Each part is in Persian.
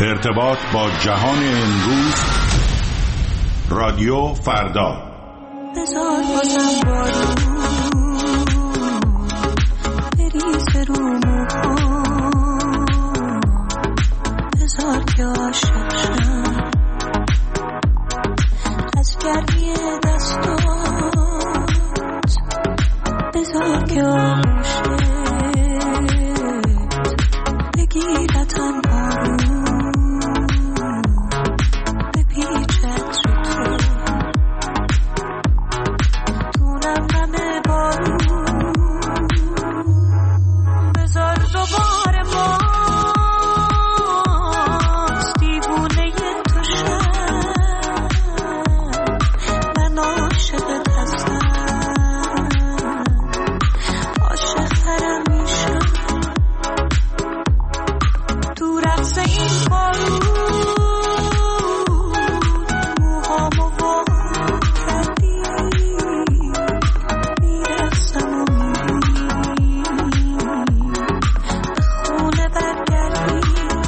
ارتباط با جهان امروز، رادیو فردا. بذار بازم بارون بریزه رو موهام، بذار که عاشق شم از گرمی دستات، بذار که آغوشت بگیرتن بارون بپیچت رو تو دونم نمه بارون، بذار دوباره ماست دیوونه تو شم، من عاشقت هستم، عاشق ترم میشم تو رقص این بارون، موهامو وا کردی میرقصم و میری به خونه برگردی.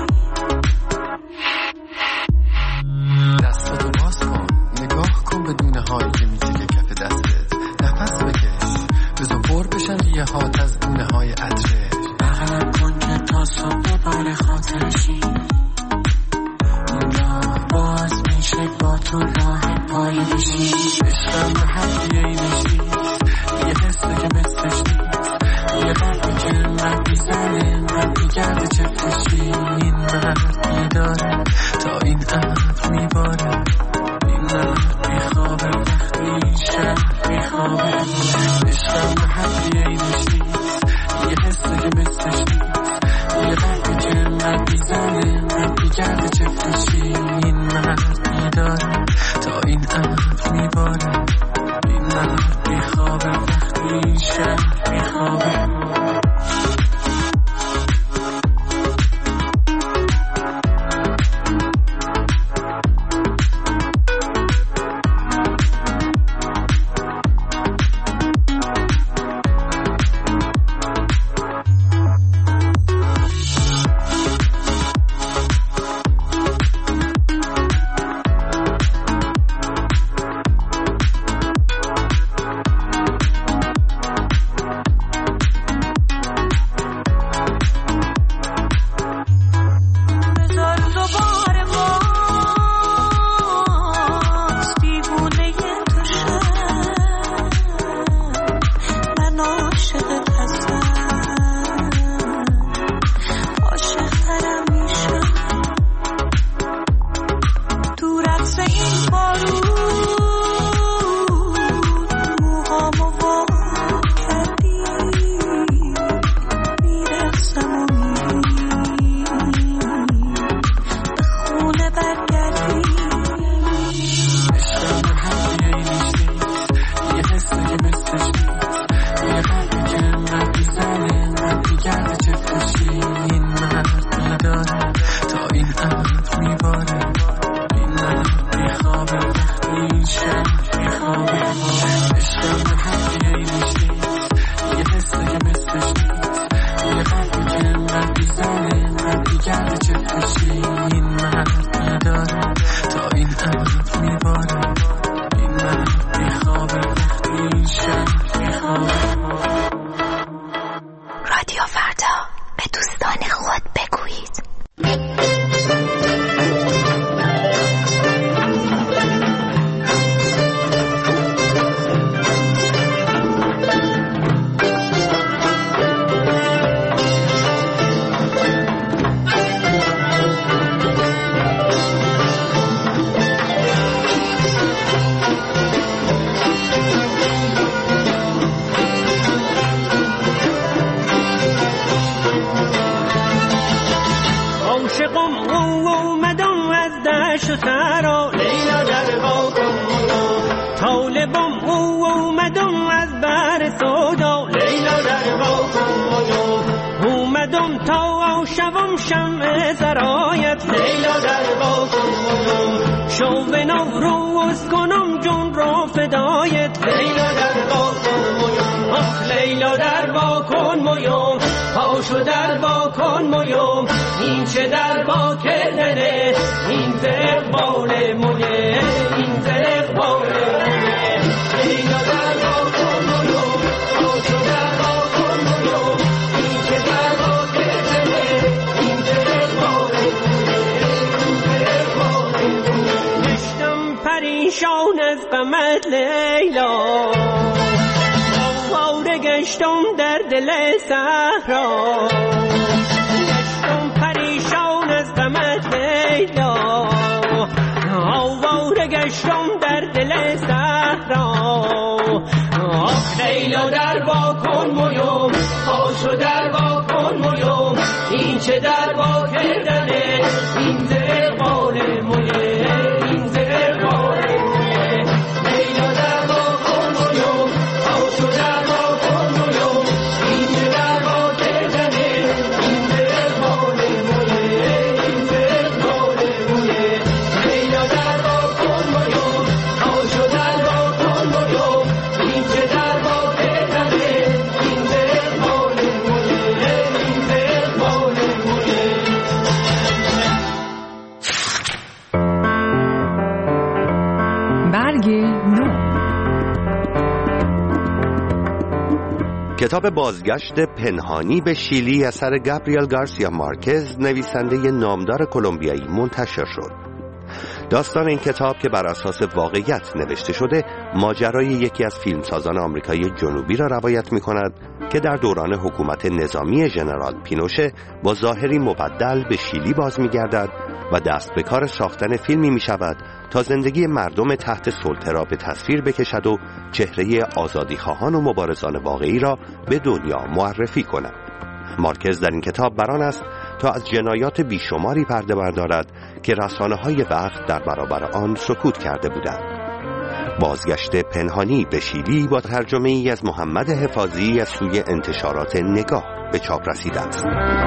دستاتو باز کن، نگاه کن به دونه هایی که میچکه کف دستت، نفس بکش بذار پر بشن ریه هات از دونه های عطرش، بغلم کن که تا صبح بال خاطرشی، این راه باز میشه با تو راه پای بشی، عشقم به حدیه ای نشید یه حسه که مثلش نیست، یه قلبی که انقدر بیزنه انقدر بیگرده چفتشی، این مرد بیداره تا این عمر میباره، این مرد بیخوابه وقتی شب بیخوابه، عشقم به حدیه ای نشید یه حسه که مثلش نیست، یه قلبی که انقدر بیزنه انقدر بیگرده چفتشی، این مرد بیداره تا این عمر میباره، این مرد بیخوابه وقتی شب بیخوابه. بذار دوباره ماست دیوونه تو شم، من عاشقت هستم، عاشق ترم میشم تو رقص این بارون، موهامو وا کردی میرقصم و میری به خونه برگردی. عشقم به حدیه ای نشید یه حسه که مثلش نیست، یه قلبی که انقدر بیزنه انقدر بیگرده چفتشی، این مرد بیداره تا این عمر میباره، این مرد بیخوابه وقتی شب بیخوابه، عشقم به حدیه ای نشید یه حسه که مثلش نیست، یه قلبی که انقدر بیزنه انقدر بیگرده چفتشی، این مرد بیداره تا این عمر میباره، این مرد بیخوابه وقتی شب بیخوابه. رادیو فردا، به دوستان خود بگویید. عاشقم اومدم از دشت و ترا، لیلا در باغم طالبم اومدم از بر سودا، لیلا در باغم اومدم تا شوم شمع سرایت، لیلا در باغم شو به نوروز کنم جون را فدایت، لیلا در باغم آخ لیلا لیلا در با کن مویوم پاشو در با کن مویوم این چه در با کردنه این زرق بال مویه این زرق بال مویه لیلا در با کن مویوم پاشو در با کن مویوم این چه در با کردنه این زرق بال مویه این زرق بال مویه گشتم پریشان از غمت لیلا گشتم در دل صحرا گشتم پریشان از غمت لیلا آواره گشتم در دل صحرا آخ لیلا در با کن مویوم پاشو در با کن مویوم این چه در با کردنه این زرق بال مویه این زرق بال مویه لیلا در با کن مویوم پاشو در کتاب بازگشت پنهانی به شیلی اثر گابریل گارسیا مارکز نویسنده نامدار کلمبیایی منتشر شد. داستان این کتاب که بر اساس واقعیت نوشته شده ماجرای یکی از فیلمسازان آمریکای جنوبی را روایت می‌کند که در دوران حکومت نظامی ژنرال پینوشه با ظاهری مبدل به شیلی باز می‌گردد و دست به کار ساختن فیلمی می‌شود تا زندگی مردم تحت سلطه را به تصویر بکشد و چهره آزادیخواهان و مبارزان واقعی را به دنیا معرفی کند. مارکز در این کتاب بران است تا از جنایات بیشماری پرده بردارد که رسانه‌های وقت در برابر آن سکوت کرده بودند. بازگشت پنهانی به شیلی با ترجمه ای از محمد حفاظی از سوی انتشارات نگاه به چاپ رسیده است.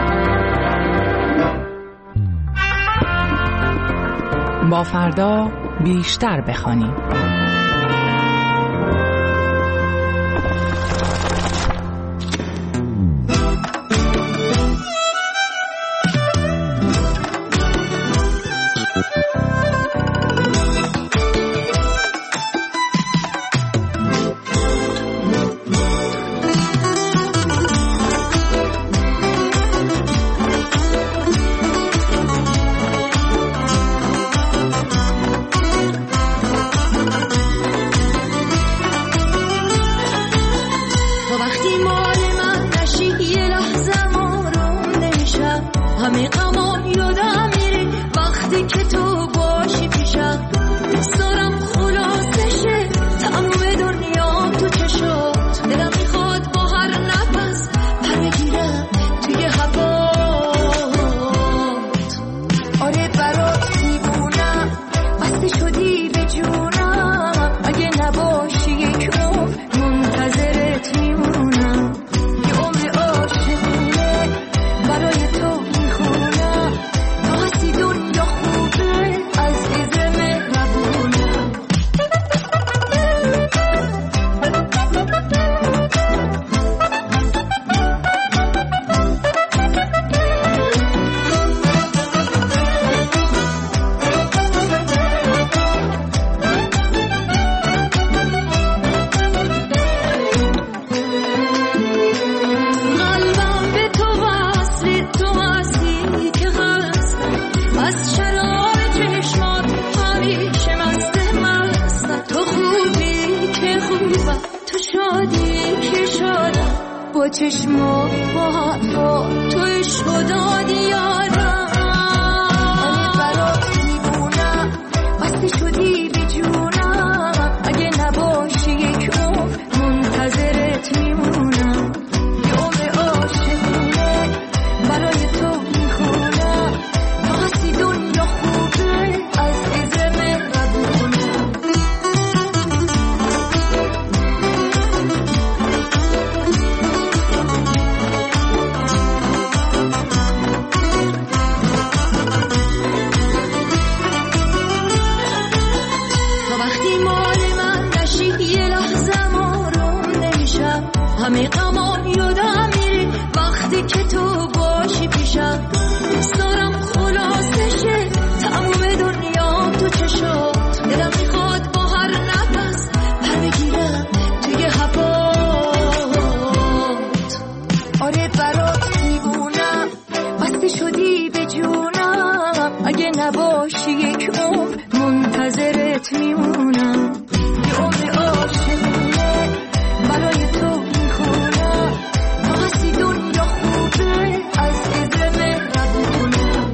با فردا بیشتر بخوانیم. چشمو با حرفا توی شدادی یارم برات دیوونم بسته شدی به جونم اگه نباشی یک عمر منتظرت میمونم یه عمر عاشقونه برای تو میخونم تا هستی دنیا خوبه از عزم مهربونم همه غم شدی به جونم، اگه نباشی یک عمر منتظرت میمونم. یه عمر عاشقونه برای تو میخونم، تو هستی دنیا خوبه از عزم مهربونم.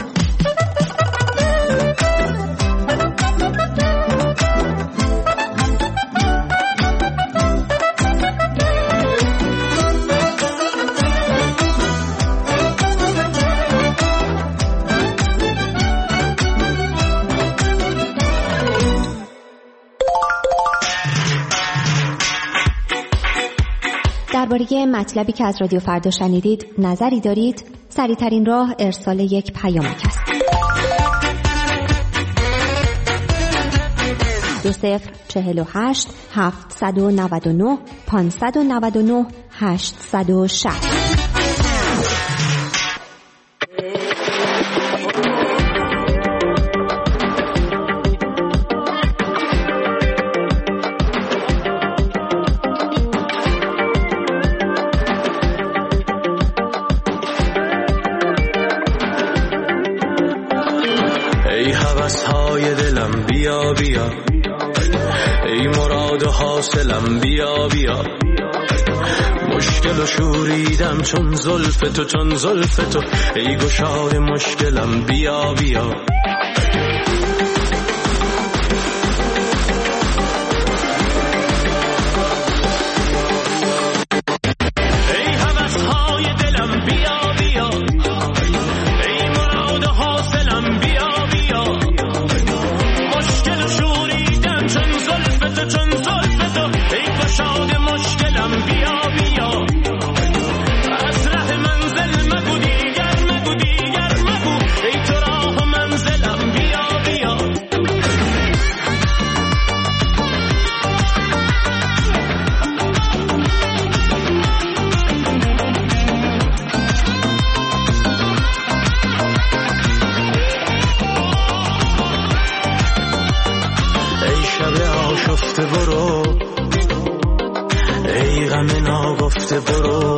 درباره مطلبی که از رادیو فردا شنیدید نظری دارید؟ سریع‌ترین راه ارسال یک پیامک است. 2048 799 599 860. بیا بیا ای مراد حاصلم، بیا بیا مشکل و شوریدم چون زلف تو، چون زلف تو ای گشاد مشکلم، بیا بیا برو ای غم ناگفته، برو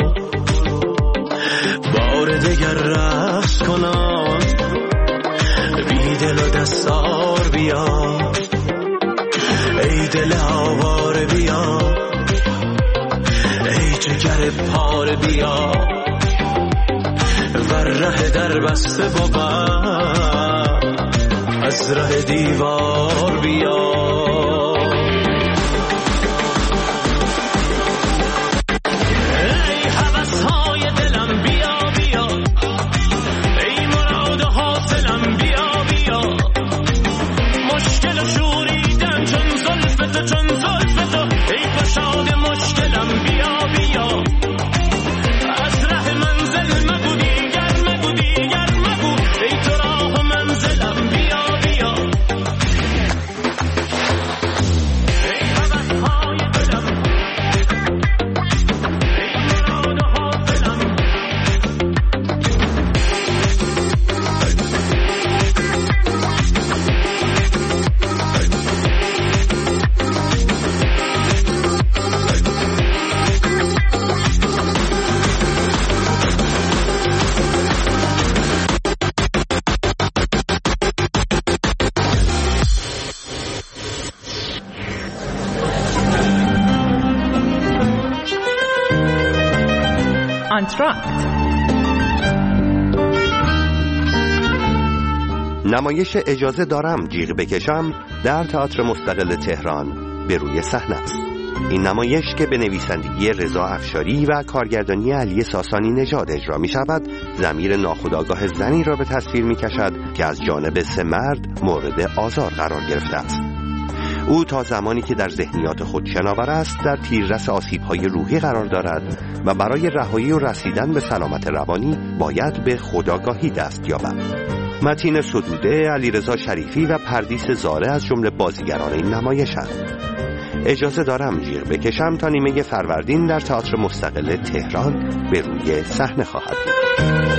بار دگر رقص کنم، بی دل و دستار بیا ای دل آواره، بیا ای جگر پاره، بیا ور ره در بسته بود از ره دیوار، بیا نمایش اجازه دارم جیغ بکشم در تئاتر مستقل تهران به روی صحنه است. این نمایش که به نویسندگی رضا افشاری و کارگردانی علی ساسانی نژاد اجرا می شود، ضمیر ناخودآگاه زنی را به تصویر می کشد که از جانب 3 مرد مورد آزار قرار گرفته است. او تا زمانی که در ذهنیات خود شناور است در تیررس آسیب‌های روحی قرار دارد و برای رهایی و رسیدن به سلامت روانی باید به خودآگاهی دست یابد. متین صدوده، علیرضا شریفی و پردیس زاره از جمله بازیگران این نمایش‌اند. اجازه دارم جیغ بکشم تا نیمه فروردین در تئاتر مستقل تهران به روی صحنه خواهد بود.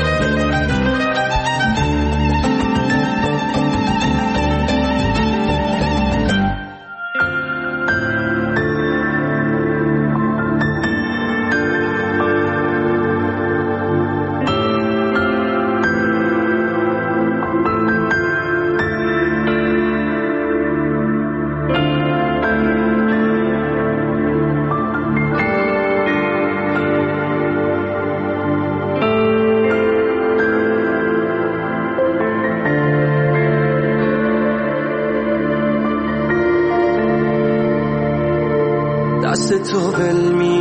تو ول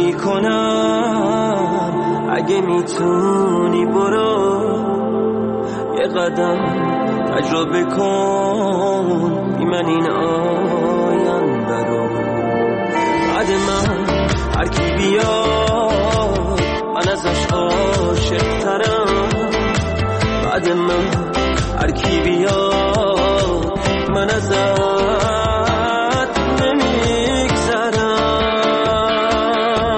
میکنم، اگه میتونی برو یه قدم تجربه کن بی من این آینده رو. بعد من هر کی بیاد من ازش عاشق ترم، بعد من هر کی بیاد من ازت نمیگذرم.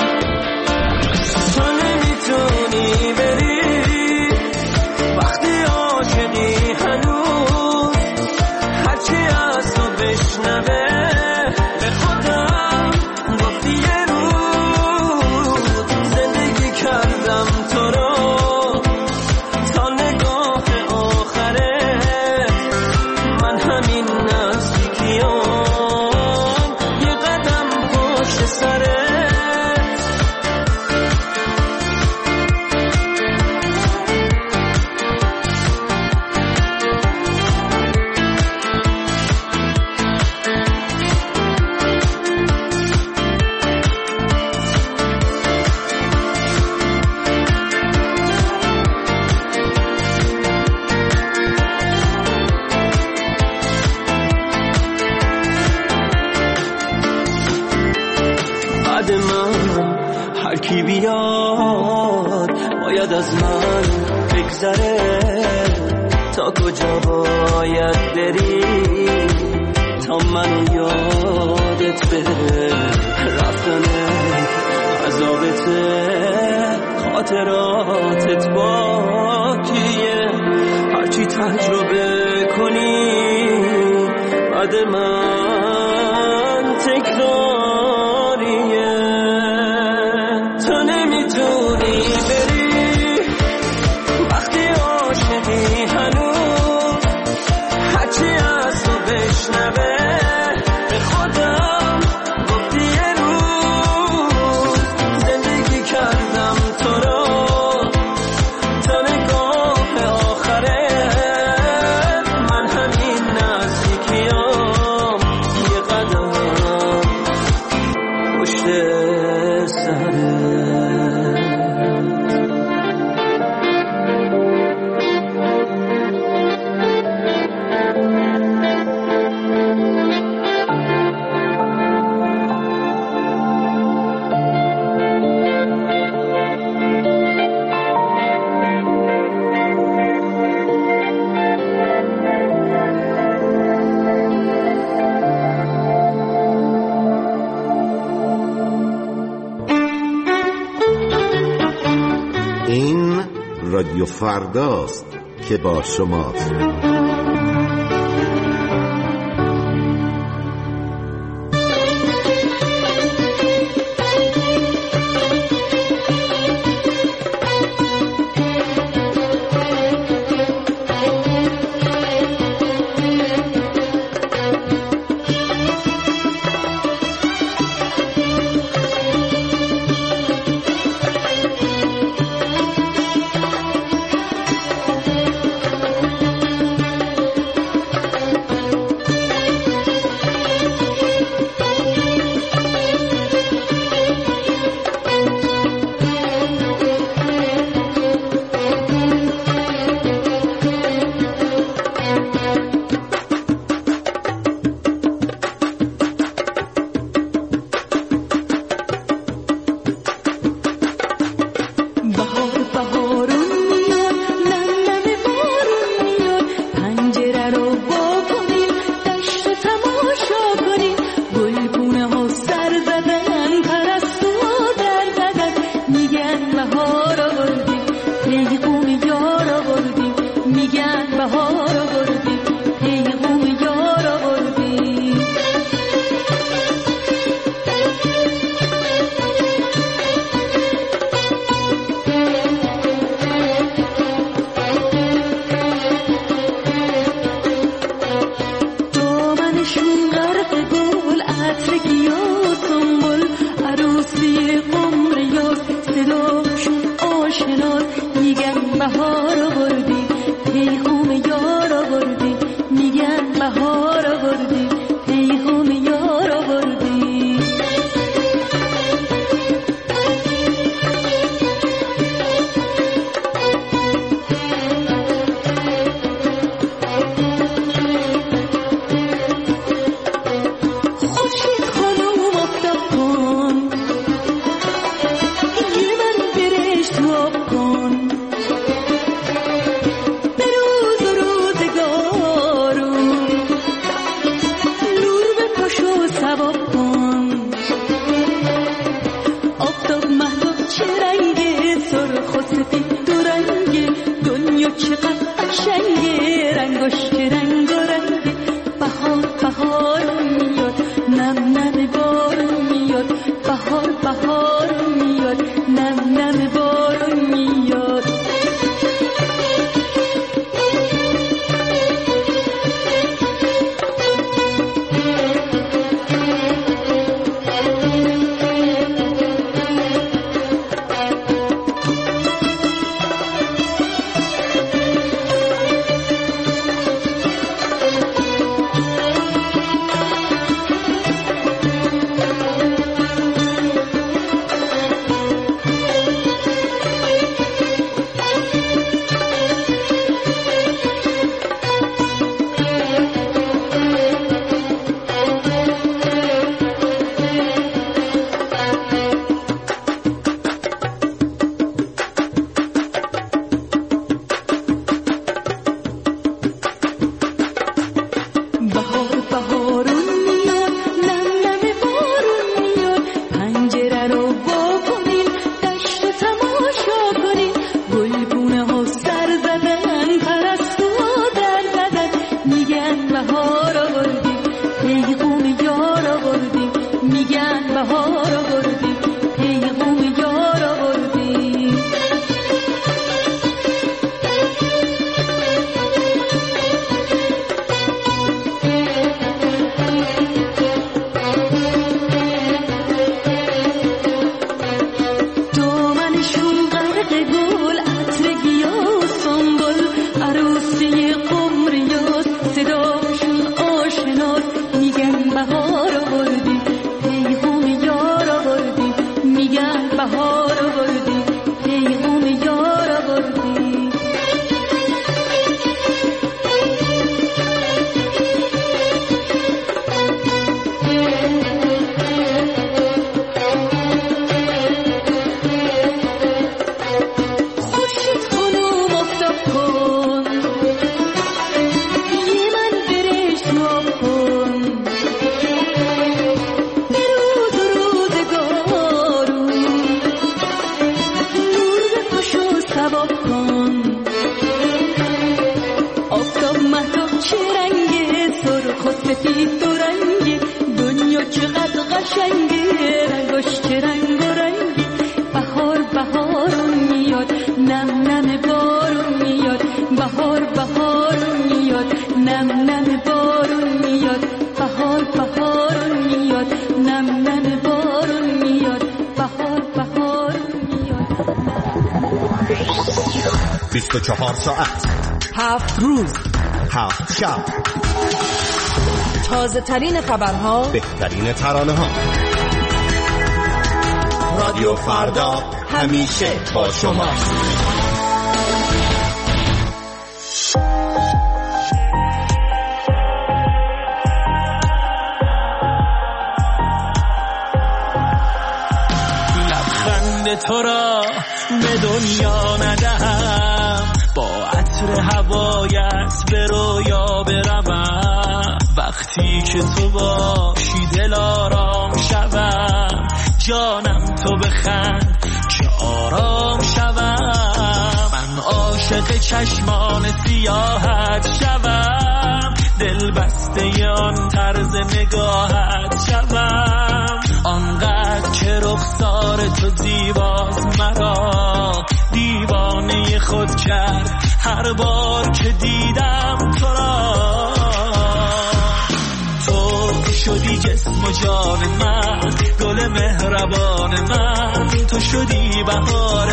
تو نمیتونی بری وقتی عاشقی هنوز، هرچی از تو بشنوه به خودم گفتی یه روز زندگی کردم تو رو تا نگاه آخره. من همین نزدیکیام یه قدم پشت سره. بعد من هر کی بیاد باید از من بگذره. تا کجا باید بری تا منو یادت بره؟ رفتن عذابته، خاطراتت باقیه. هرچی تجربه کنی بعد من تکراریه. تو نمیتونی بری وقتی عاشقی هنوز، هرچی از تو بشنوه به خودم گفتی یه روز زندگی کردم تو رو تا نگاه آخره. من همین نزدیکیام یه قدم پشت سره. این رادیو فرداست که با شماست. انگشت رنگ و رنگی بهار بهار میاد نم نم بارون میاد بهار بهار میاد نم نم بارون میاد ساعت 7 روز 7 شب تازه ترین خبرها بهترین ترانه ها رادیو فردا همیشه با شما لبخند تو را به دنیا ندهم با عطر هوایت به رویا بروم وقتی که تو باشی دل آرام شوم جانم تو بخند که آرام شوم من عاشق چشمان سیاحت شوم دل بسته آن طرز نگاهت شوم آنقدر که رخسار تو زیباست مرا دیوانه خود کرد هر بار که دیدم تو را تو شدی جسم و جان من گل مهربان من تو شدی بهار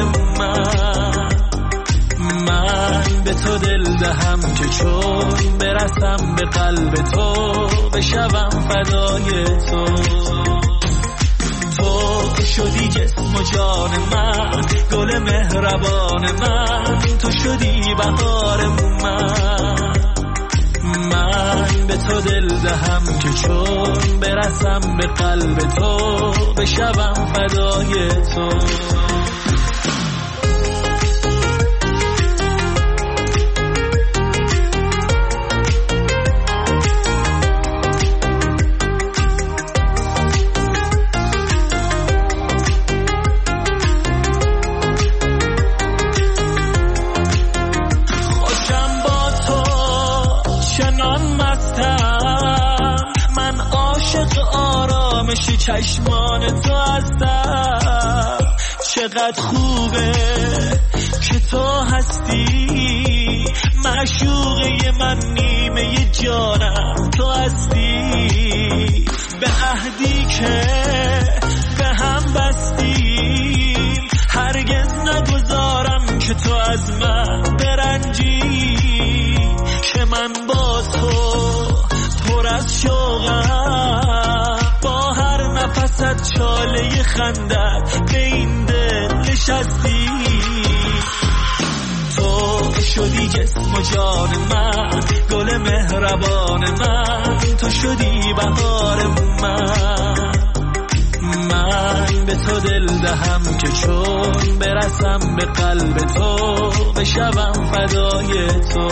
من به تو دل دهم که چون برسم به قلب تو بشوم فدای تو تو شدی جسم و جان من گل مهربان من تو شدی بهار من به تو دل دهم که چون برسم به قلب تو بشوم فدای تو آرامش چشمان تو هستم. چقدر خوبه که تو هستی، معشوقه من نیمه جانم تو هستی. به عهدی که به هم بستیم هرگز نگذارم که تو از من برنجی، که من با تو پر از شوقم، با هر نفست چاله خندت به این دل نشستی. تو شدی جسم و جان من، گل مهربان من، تو شدی بهار من به تو دل دهم که چون برسم به قلب تو بشوم فدای تو.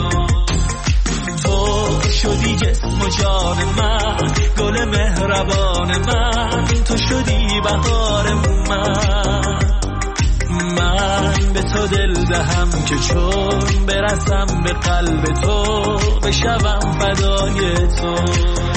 تو شدی جسم و جان من، گل مهربان من، تو شدی بهار من به تو دل دهم که چون برسم به قلب تو بشوم فدای تو.